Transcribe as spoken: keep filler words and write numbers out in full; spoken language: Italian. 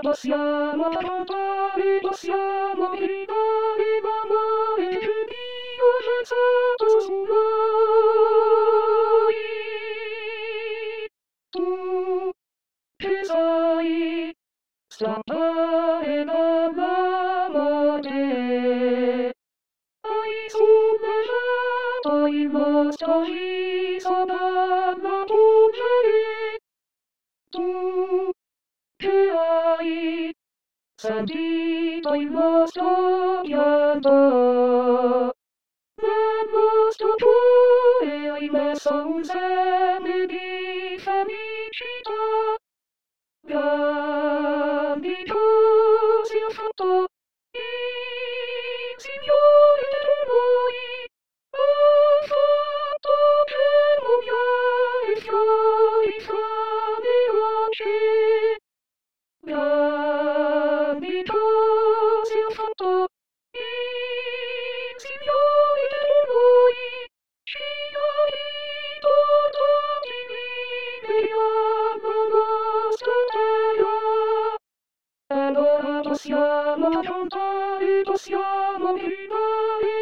possiamo cantare, possiamo gridare d'amore che Dio ha gettato su noi. Tu che sai scappare dalla morte, hai solleciato il vostro viso dalla polvere. Tu che hai sentito il nostro pianto, nel nostro cuore hai messo un seme di felicità. Grandi cose ha fatto il Signore per noi, ha fatto germogliare fiori fra le rocce. Grandi cose ha fatto il Signore per noi, ci ha riportati liberi alla nostra terra. Allora possiamo cantare, possiamo gridare